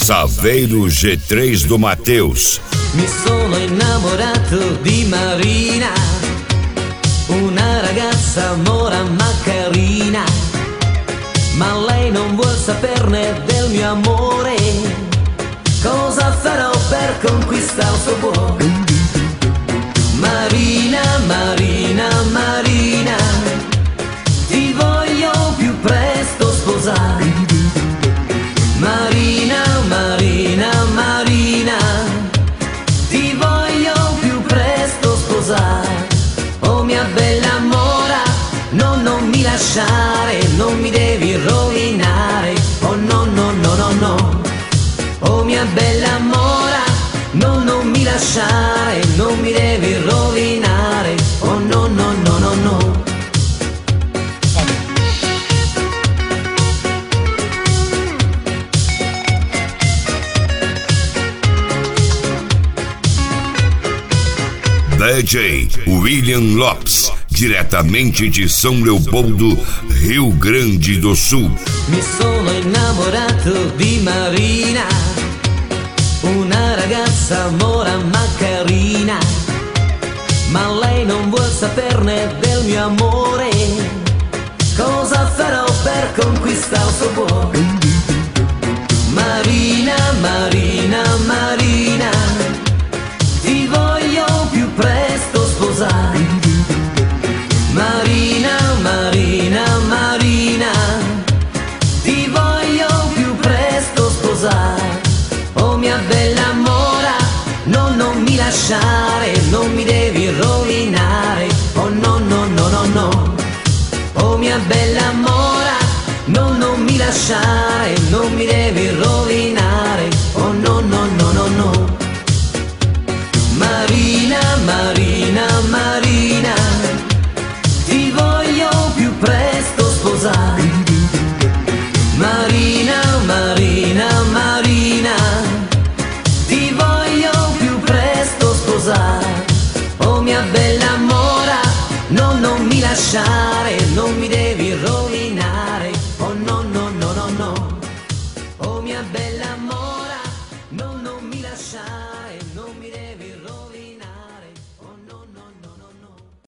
Saveiro G3 do Matheus. Mi sono innamorato di Marina, una ragazza mora ma carina, ma lei non vuol saperne del mio amore. Cosa farò per conquistare il suo cuore? Marina, Marina, Marina, ti voglio più presto sposare. Marina, Marina, Marina, ti voglio più presto sposare. Oh mia bella mora, no, non mi lasciare, non mi devi rovinare. Oh no, no, no, no, no. Oh mia bella mora, no, non mi lasciare, non mi devi rovinare. Oh no, no, no, no, no. DJ William Lopes, diretamente de São Leopoldo, Rio Grande do Sul. Mi sono innamorato di Marina, una ragazza mora ma carina, ma lei non vuol saperne del mio amore. Cosa farò per conquistare il suo cuore? Marina, Marina, Marina, ti voglio più presto sposare. Marina, Marina, Marina, ti voglio più presto sposare. Oh mia bella mora, no, non mi lasciare, non mi devi rovinare. Oh no, no, no, no, no. Oh mia bella mora, no, non mi lasciare, non mi devi rovinare. Oh no, no, no, no, no. Marina, Marina, Marina, ti voglio più presto sposare. Marina, Marina, Marina, ti voglio più presto sposare. Oh mia bella mora, no, non mi lasciare, non mi devi